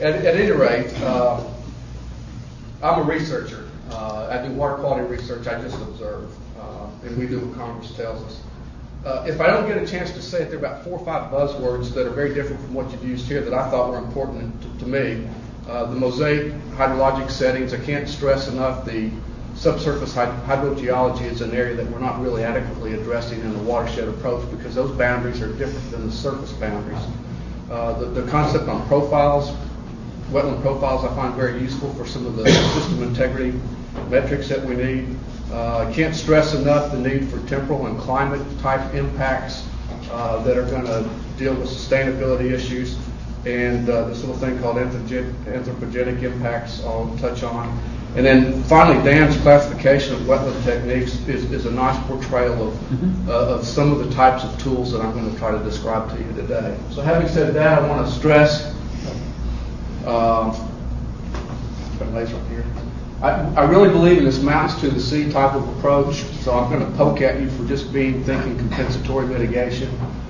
at any rate, I'm a researcher. I do water quality research. I just observe, and we do what Congress tells us. If I don't get a chance to say it, there are about 4 or 5 buzzwords that are very different from what you've used here that I thought were important to me. The mosaic hydrologic settings, I can't stress enough the subsurface hydrogeology is an area that we're not really adequately addressing in the watershed approach because those boundaries are different than the surface boundaries. The concept on profiles, wetland profiles, I find very useful for some of the system integrity metrics that we need. I can't stress enough the need for temporal and climate type impacts that are going to deal with sustainability issues, and this little thing called anthropogenic impacts I'll touch on. And then finally, Dan's classification of wetland techniques is a nice portrayal of some of the types of tools that I'm going to try to describe to you today. So having said that, I want to stress, laser up here. I really believe in this mountains to the sea type of approach, so I'm going to poke at you for just thinking compensatory mitigation.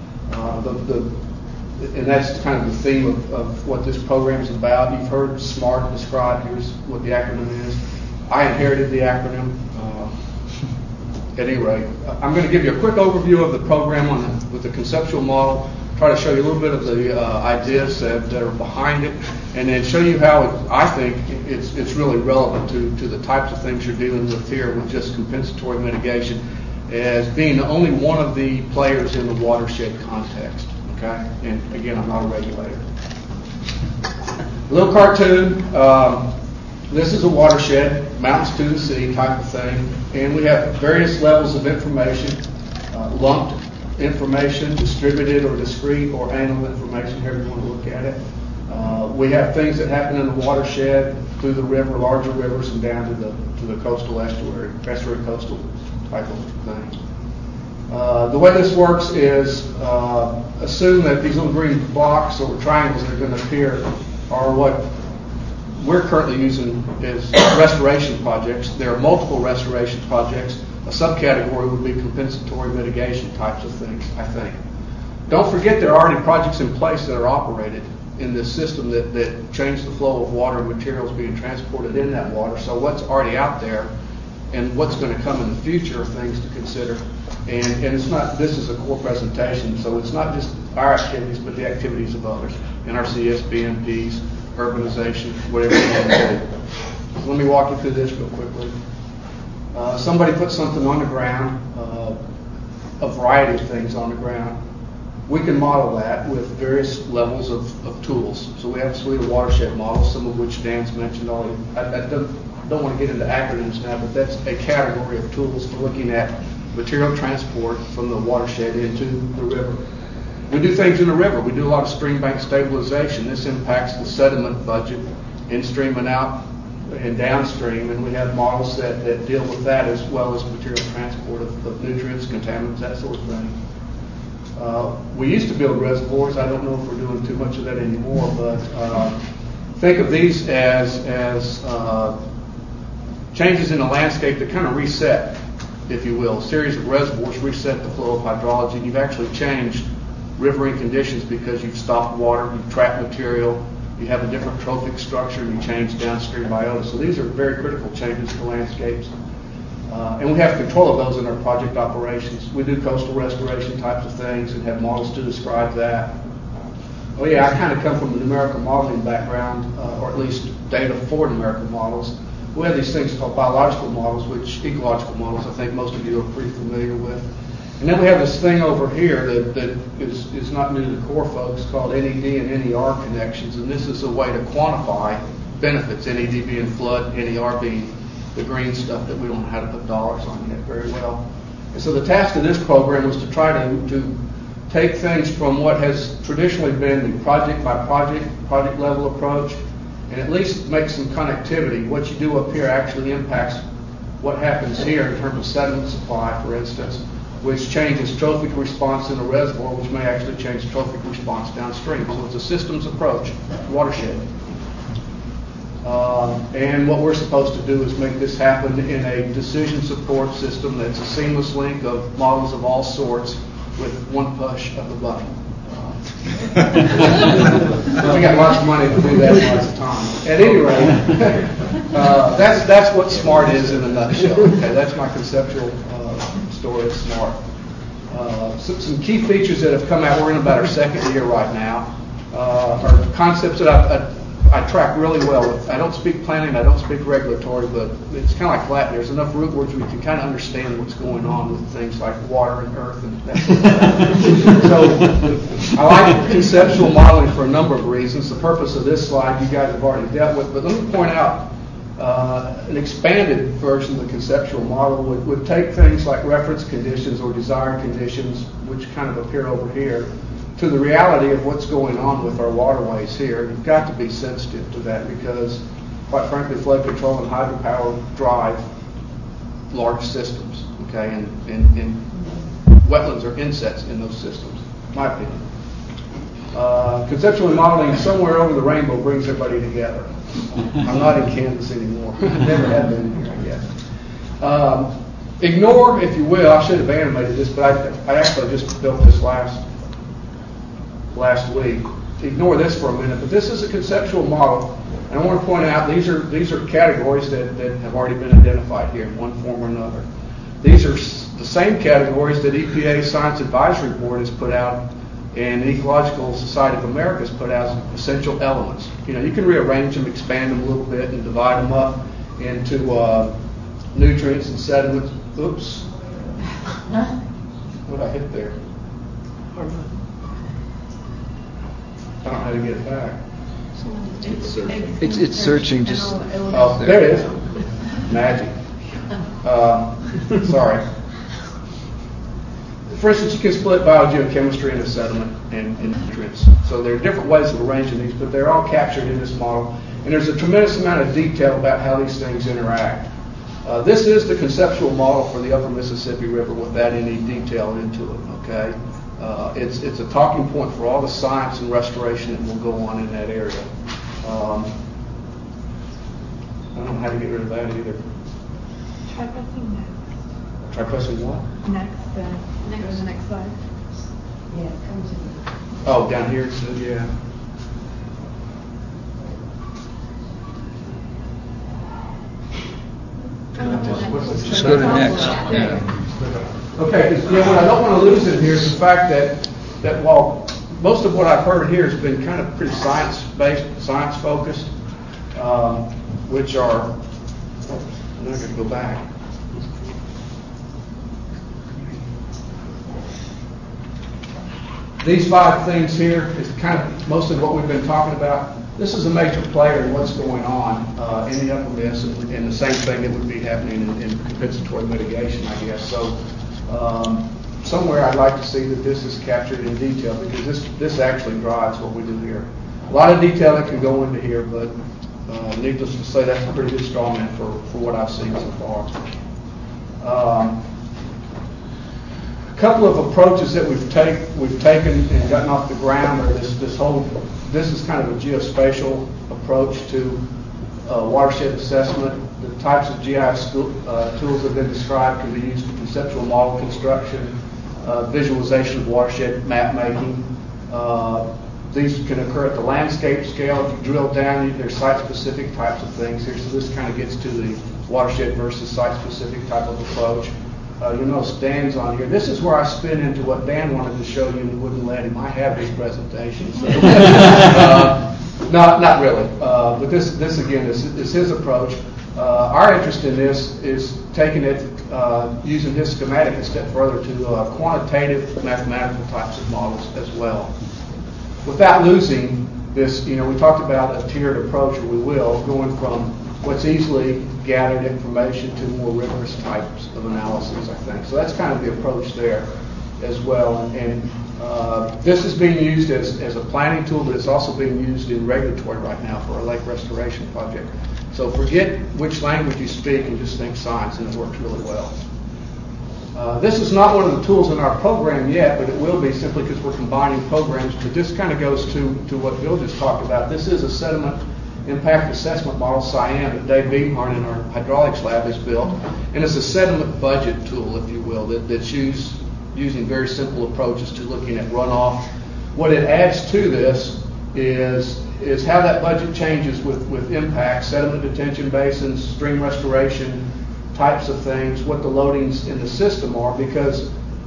And that's kind of the theme of what this program is about. You've heard SMART described. Here's what the acronym is. I inherited the acronym. At any rate, I'm going to give you a quick overview of the program with the conceptual model, try to show you a little bit of the ideas that are behind it, and then show you how I think it's really relevant to the types of things you're dealing with here with just compensatory mitigation as being only one of the players in the watershed context. Okay? And again, I'm not a regulator. A little cartoon. This is a watershed, mountains to the sea type of thing, and we have various levels of information, lumped information, distributed or discrete or annual information, however you want to look at it. We have things that happen in the watershed through the river, larger rivers, and down to the coastal estuary coastal type of thing. The way this works is assume that these little green blocks or triangles that are going to appear are what we're currently using as restoration projects. There are multiple restoration projects. A subcategory would be compensatory mitigation types of things, I think. Don't forget there are already projects in place that are operated in this system that change the flow of water and materials being transported in that water. So what's already out there and what's going to come in the future are things to consider. And it's not, this is a core presentation, so it's not just our activities, but the activities of others, NRCS, BNPs, urbanization, whatever you want to do. So let me walk you through this real quickly. Somebody put something on the ground, a variety of things on the ground. We can model that with various levels of tools. So we have a suite of watershed models, some of which Dan's mentioned already. I don't want to get into acronyms now, but that's a category of tools for looking at material transport from the watershed into the river. We do things in the river. We do a lot of stream bank stabilization. This impacts the sediment budget in stream and out and downstream, and we have models that deal with that as well as material transport of nutrients, contaminants, that sort of thing. We used to build reservoirs. I don't know if we're doing too much of that anymore, but think of these as changes in the landscape that kind of reset, if you will. A series of reservoirs reset the flow of hydrology. You've actually changed riverine conditions because you've stopped water, you've trapped material, you have a different trophic structure, and you change downstream biota. So these are very critical changes to landscapes. And we have control of those in our project operations. We do coastal restoration types of things and have models to describe that. Oh yeah, I kind of come from a numerical modeling background, or at least data for numerical models. We have these things called biological models, which ecological models I think most of you are pretty familiar with. And then we have this thing over here that is not new to the core folks called NED and NER connections, and this is a way to quantify benefits, NED being flood, NER being the green stuff that we don't know how to put dollars on yet very well. And so the task of this program was to try to take things from what has traditionally been the project by project level approach, and at least make some connectivity. What you do up here actually impacts what happens here in terms of sediment supply, for instance, which changes trophic response in a reservoir, which may actually change trophic response downstream. So it's a systems approach, watershed. And what we're supposed to do is make this happen in a decision support system that's a seamless link of models of all sorts with one push of the button. We got lots of money to do that lots of time. At any rate, that's what SMART is in a nutshell. Okay, that's my conceptual story of SMART. Some key features that have come out. We're in about our second year right now. Are concepts that I track really well with. I don't speak planning, I don't speak regulatory, but it's kind of like Latin. There's enough root words we can kind of understand what's going on with things like water and earth and that sort of thing. So I like conceptual modeling for a number of reasons. The purpose of this slide you guys have already dealt with, but let me point out an expanded version of the conceptual model would take things like reference conditions or desired conditions, which kind of appear over here, to the reality of what's going on with our waterways here. You've got to be sensitive to that because, quite frankly, flood control and hydropower drive large systems, okay? And wetlands are insets in those systems, in my opinion. Conceptually modeling somewhere over the rainbow brings everybody together. I'm not in Kansas anymore. Never have been here, I guess. Ignore, if you will, I should have animated this, but I actually just built this last week. Ignore this for a minute, but this is a conceptual model, and I want to point out these are categories that have already been identified here in one form or another. These are the same categories that EPA Science Advisory Board has put out and the Ecological Society of America has put out as essential elements. You know, you can rearrange them, expand them a little bit, and divide them up into nutrients and sediments. Oops. What did I hit there? I don't know how to get it back. It's searching. Just there it is. Magic. Sorry. For instance, you can split biogeochemistry into sediment and nutrients. So there are different ways of arranging these, but they're all captured in this model. And there's a tremendous amount of detail about how these things interact. This is the conceptual model for the Upper Mississippi River without any detail into it. Okay. It's a talking point for all the science and restoration that will go on in that area. I don't know how to get rid of that either. Try pressing next. Try pressing what? Next, go to the next slide. Yeah, come to me. Oh, down here it says, yeah. Just go to next. Yeah. Okay, because what I don't want to lose in here is the fact that while most of what I've heard here has been kind of pretty science-based, science-focused, which are, I'm not going to go back. These 5 things here is kind of most of what we've been talking about. This is a major player in what's going on in the Upper Miss, and the same thing that would be happening in compensatory mitigation, I guess. So somewhere I'd like to see that this is captured in detail because this actually drives what we do here. A lot of detail that can go into here, but needless to say, that's a pretty good straw man for what I've seen so far. A couple of approaches that we've taken and gotten off the ground are this is kind of a geospatial approach to watershed assessment. The types of GIS tools that have been described can be used for conceptual model construction, visualization of watershed map making. These can occur at the landscape scale. If you drill down, there's site-specific types of things here. So this kind of gets to the watershed versus site-specific type of approach. You'll notice Dan's on here. This is where I spin into what Dan wanted to show you and wouldn't let him. I have his presentation. So, not really. But this again is his approach. Our interest in this is taking it, using his schematic a step further to quantitative mathematical types of models as well. Without losing this, we talked about a tiered approach, or we will, going from what's easily gathered information to more rigorous types of analysis, I think. So that's kind of the approach there as well. And this is being used as a planning tool, but it's also being used in regulatory right now for a lake restoration project. So forget which language you speak and just think science, and it works really well. This is not one of the tools in our program yet, but it will be simply because we're combining programs. But this kind of goes to what Bill just talked about. This is a sediment impact assessment model, SIAM, that Dave Beamhart in our hydraulics lab has built. And it's a sediment budget tool, if you will, that's using very simple approaches to looking at runoff, What it adds to this is how that budget changes with impacts, sediment detention basins, stream restoration types of things, what the loadings in the system are, because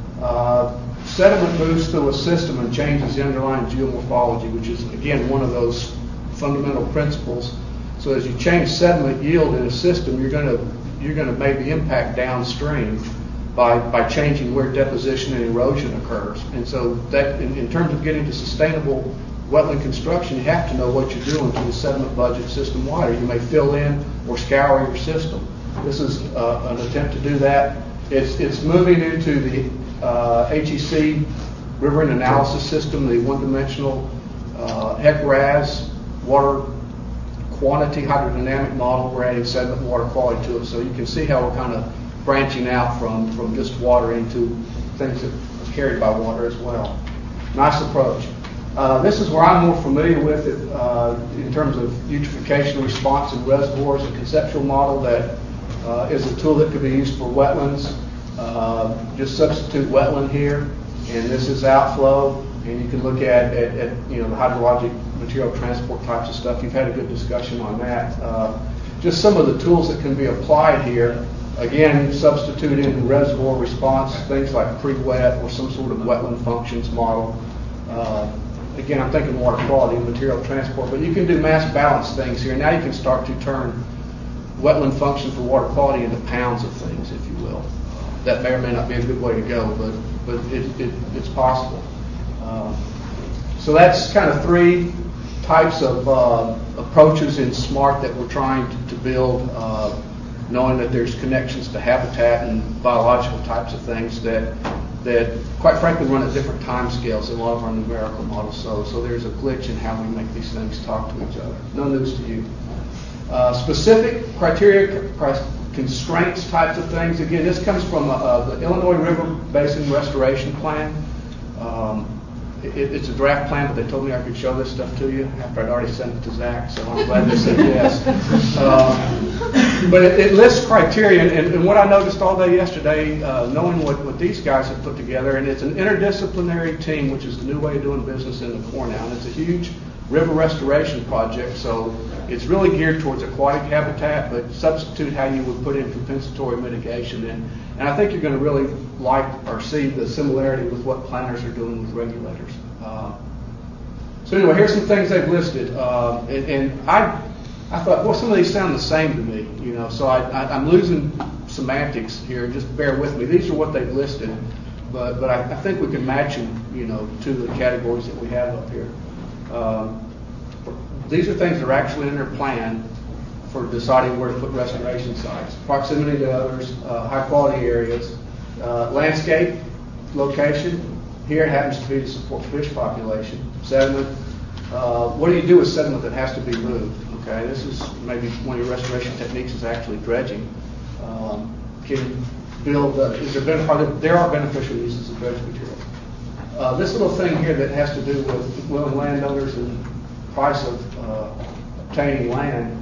sediment moves through a system and changes the underlying geomorphology, which is, again, one of those fundamental principles. So as you change sediment yield in a system, you're going to maybe impact downstream by changing where deposition and erosion occurs. And so that, in terms of getting to sustainable wetland construction, you have to know what you're doing to the sediment budget system-wide, or you may fill in or scour your system. This is an attempt to do that. It's moving into the HEC river and analysis system, the one-dimensional HEC-RAS water quantity hydrodynamic model. We're adding sediment and water quality to it, so you can see how we're kind of branching out from just water into things that are carried by water as well. Nice approach. This is where I'm more familiar with it in terms of eutrophication response in reservoirs, a conceptual model that is a tool that could be used for wetlands. Just substitute wetland here, and this is outflow, and you can look at the hydrologic material transport types of stuff. You've had a good discussion on that. Just some of the tools that can be applied here. Again, substitute in reservoir response, things like pre-wet or some sort of wetland functions model. Again, I'm thinking water quality and material transport, but you can do mass balance things here. Now you can start to turn wetland function for water quality into pounds of things, if you will. That may or may not be a good way to go, but it's possible. So that's kind of three types of approaches in SMART that we're trying to build, knowing that there's connections to habitat and biological types of things that quite frankly run at different time scales in a lot of our numerical models. So there's a glitch in how we make these things talk to each other. No news to you. Specific criteria, constraints types of things. Again, this comes from the Illinois River Basin Restoration Plan. It's a draft plan, but they told me I could show this stuff to you after I'd already sent it to Zach, so I'm glad they said yes. But it lists criteria, and what I noticed all day yesterday, knowing what these guys have put together, and it's an interdisciplinary team, which is the new way of doing business in the Corps now, and it's a huge river restoration project, so it's really geared towards aquatic habitat, but substitute how you would put in compensatory mitigation in. And I think you're going to really like or see the similarity with what planners are doing with regulators. So anyway, here's some things they've listed. And I thought, well, some of these sound the same to me, so I'm losing semantics here. Just bear with me. These are what they've listed, but I think we can match them, to the categories that we have up here. These are things that are actually in their plan for deciding where to put restoration sites. Proximity to others, high quality areas, landscape, location. Here it happens to be to support fish population. Sediment. What do you do with sediment that has to be moved? Okay, this is maybe one of your restoration techniques is actually dredging. Can you build? There are beneficial uses of dredge material. This little thing here that has to do with willing landowners and price of obtaining land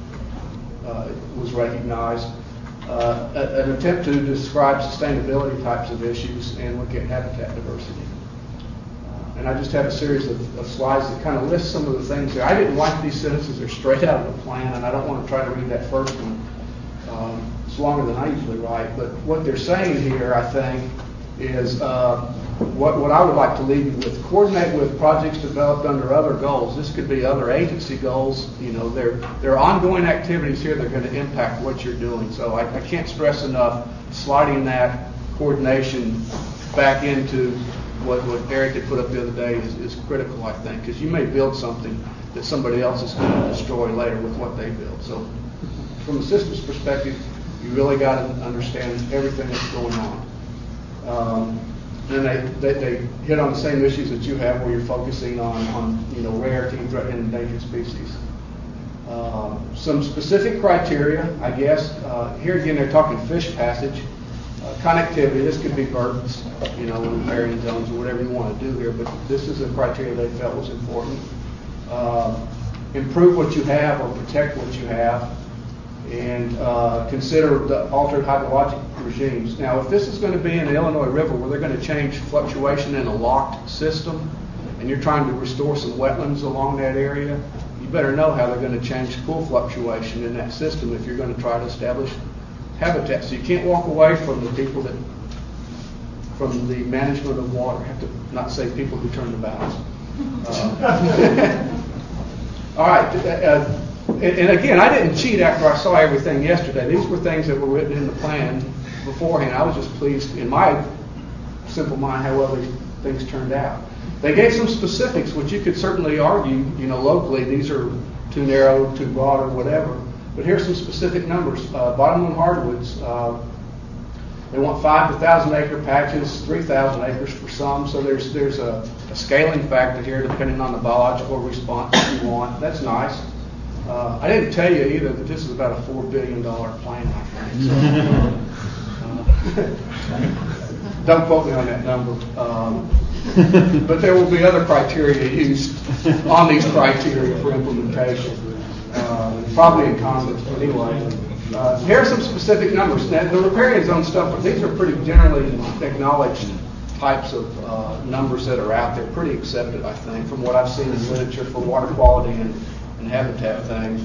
was recognized. An attempt to describe sustainability types of issues and look at habitat diversity. And I just have a series of slides that kind of list some of the things there. I didn't like these sentences. They're straight out of the plan, and I don't want to try to read that first one. It's longer than I usually write. But what they're saying here, I think, is what I would like to leave you with. Coordinate with projects developed under other goals. This could be other agency goals. There are ongoing activities here that are going to impact what you're doing. So I can't stress enough sliding that coordination back into what Eric had put up the other day is critical, I think, because you may build something that somebody else is going to destroy later with what they build. So from a systems perspective, you really got to understand everything that's going on. And they hit on the same issues that you have, where you're focusing on rarity and endangered species. Some specific criteria, I guess. Here again, they're talking fish passage, connectivity. This could be birds, in riparian zones or whatever you want to do here. But this is a criteria they felt was important. Improve what you have or protect what you have. And consider the altered hydrologic regimes. Now, if this is going to be in the Illinois River where they're going to change fluctuation in a locked system, and you're trying to restore some wetlands along that area, you better know how they're going to change pool fluctuation in that system if you're going to try to establish habitat. So you can't walk away from the people from the management of water. I have to not say people who turn the valves. All right. And again, I didn't cheat after I saw everything yesterday. These were things that were written in the plan beforehand. I was just pleased in my simple mind how well things turned out. They gave some specifics, which you could certainly argue, locally, these are too narrow, too broad, or whatever. But here's some specific numbers. Bottomland hardwoods, they want 5 to 1,000 acre patches, 3,000 acres for some. So there's a scaling factor here depending on the biological response that you want. That's nice. I didn't tell you either that this is about a $4 billion plan, I think. So, don't quote me on that number. But there will be other criteria used on these criteria for implementation, probably in Congress, but anyway. Here are some specific numbers. Now, the riparian zone stuff, but these are pretty generally acknowledged types of numbers that are out there, pretty accepted, I think, from what I've seen in literature for water quality and habitat things.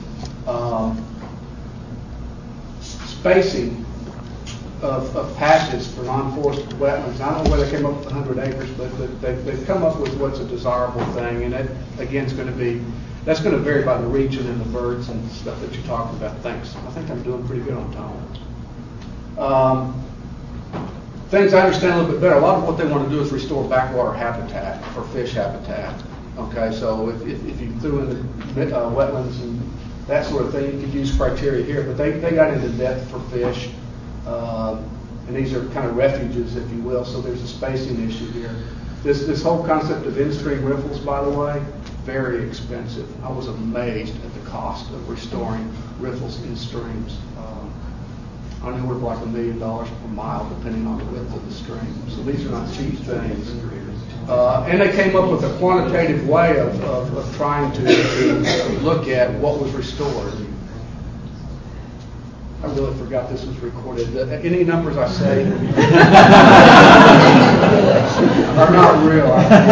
Spacing of patches for non-forested wetlands. I don't know where they came up with 100 acres, but they've come up with what's a desirable thing, and that again is going to be, that's going to vary by the region and the birds and stuff that you're talking about. Thanks. I think I'm doing pretty good on time. Things I understand a little bit better. A lot of what they want to do is restore backwater habitat or fish habitat. Okay, so if you threw in the wetlands and that sort of thing, you could use criteria here, but they got into depth for fish. And these are kind of refuges, if you will, so there's a spacing issue here. This whole concept of in-stream riffles, by the way, very expensive. I was amazed at the cost of restoring riffles in streams. On the order of like $1 million per mile, depending on the width of the stream. So these are not cheap things. And they came up with a quantitative way of trying to look at what was restored. I really forgot this was recorded. Any numbers I say are not real.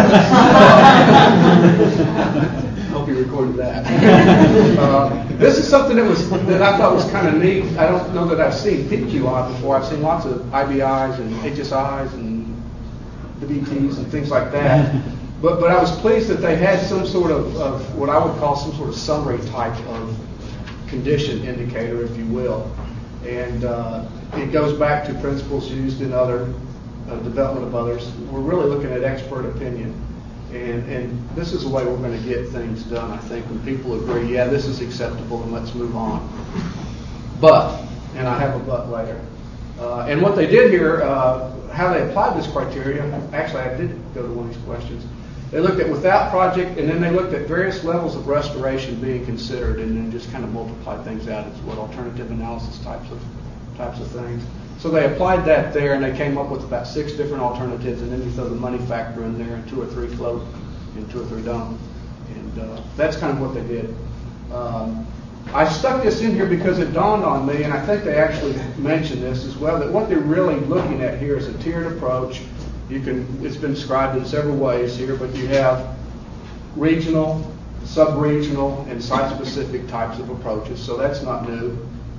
I hope you recorded that. This is something that I thought was kind of neat. I don't know that I've seen PQI before. I've seen lots of IBIs and HSIs and WTs and things like that. But I was pleased that they had some sort of what I would call some sort of summary type of condition indicator, if you will. And it goes back to principles used in other development of others. We're really looking at expert opinion. And this is the way we're going to get things done, I think, when people agree, yeah, this is acceptable and let's move on. But, and I have a but later. And what they did here, how they applied this criteria, actually I did go to one of these questions. They looked at without project, and then they looked at various levels of restoration being considered, and then just kind of multiplied things out as what alternative analysis types of things. So they applied that there, and they came up with about 6 different alternatives, and then you throw the money factor in there, and 2 or 3 float, and 2 or 3 don't. And that's kind of what they did. I stuck this in here because it dawned on me, and I think they actually mentioned this as well, that what they're really looking at here is a tiered approach. It's been described in several ways here, but you have regional, sub-regional, and site-specific types of approaches, so that's not new.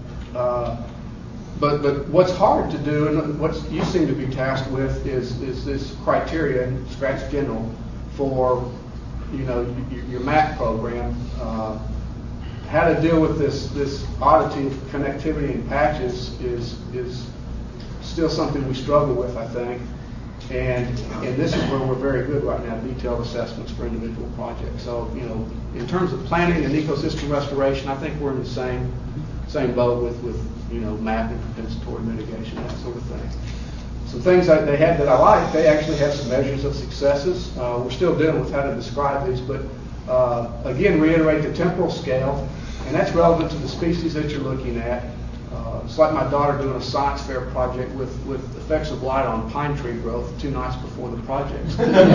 But what's hard to do, and what you seem to be tasked with, is this criteria, scratch general, for your MAP program. How to deal with this oddity of connectivity and patches is still something we struggle with, I think. And this is where we're very good right now, detailed assessments for individual projects. So, in terms of planning and ecosystem restoration, I think we're in the same boat with MAP and compensatory mitigation, that sort of thing. Some things that they had that I like, they actually have some measures of successes. We're still dealing with how to describe these, but again, reiterate the temporal scale, and that's relevant to the species that you're looking at. It's like my daughter doing a science fair project with effects of light on pine tree growth 2 nights before the project.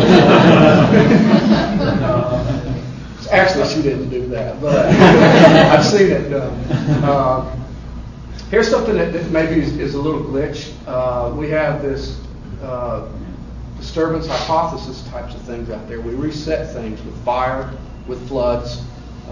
Actually, she didn't do that, but I've seen it done. Here's something that maybe is a little glitch. We have this disturbance hypothesis types of things out there. We reset things with fire, with floods,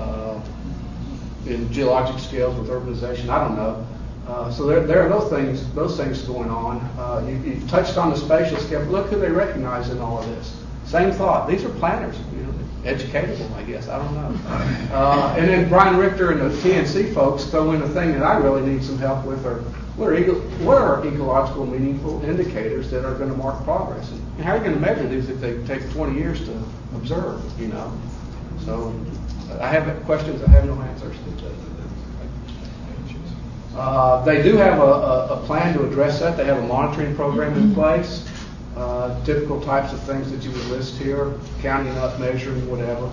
in geologic scales with urbanization. I don't know. So there are those things going on. You've touched on the spatial scale. Look who they recognize in all of this. Same thought. These are planners, educatable, I guess. I don't know. And then Brian Richter and the TNC folks throw in a thing that I really need some help with, or what are ecological meaningful indicators that are going to mark progress? And how are you going to measure these if they take 20 years to observe, So I have questions, I have no answers. They do have a plan to address that. They have a monitoring program in place. Typical types of things that you would list here, counting up, measuring, whatever.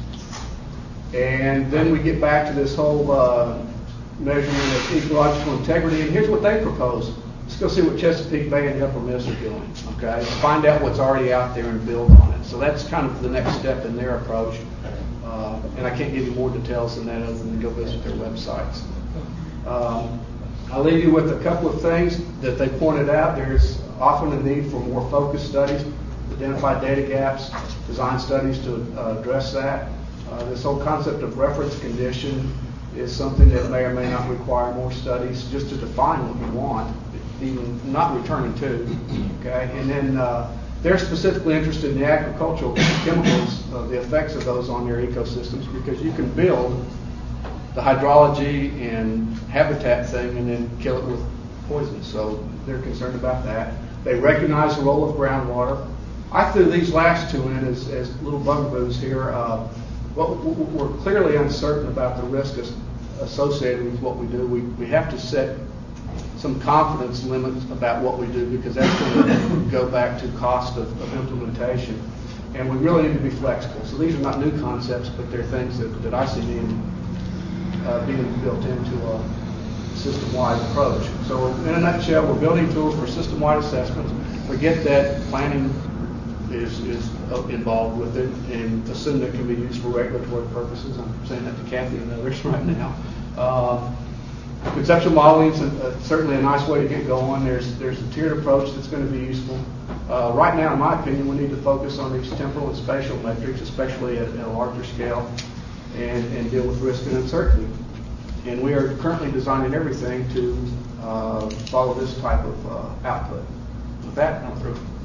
And then we get back to this whole measurement of ecological integrity, and here's what they propose. Let's go see what Chesapeake Bay and the Upper Miss are doing, okay? Find out what's already out there and build on it. So that's kind of the next step in their approach. And I can't give you more details than that other than to go visit their websites. I'll leave you with a couple of things that they pointed out. There's often a need for more focused studies, identify data gaps, design studies to address that. This whole concept of reference condition is something that may or may not require more studies just to define what you want, even not returning to. Okay, and then they're specifically interested in the agricultural chemicals, the effects of those on their ecosystems, because you can build the hydrology and habitat thing and then kill it with poison. So they're concerned about that. They recognize the role of groundwater. I threw these last two in as little bugaboos here. We're clearly uncertain about the risk associated with what we do. We have to set some confidence limits about what we do, because that's going to go back to cost of implementation. And we really need to be flexible. So these are not new concepts, but they're things that I see being built into a system-wide approach. So in a nutshell, we're building tools for system-wide assessments. Forget that planning is involved with it, and assume that can be used for regulatory purposes. I'm saying that to Kathy and others right now. Conceptual modeling is certainly a nice way to get going. There's a tiered approach that's going to be useful. Right now, in my opinion, we need to focus on these temporal and spatial metrics, especially at a larger scale, and deal with risk and uncertainty. And we are currently designing everything to follow this type of output. With that, I'm through.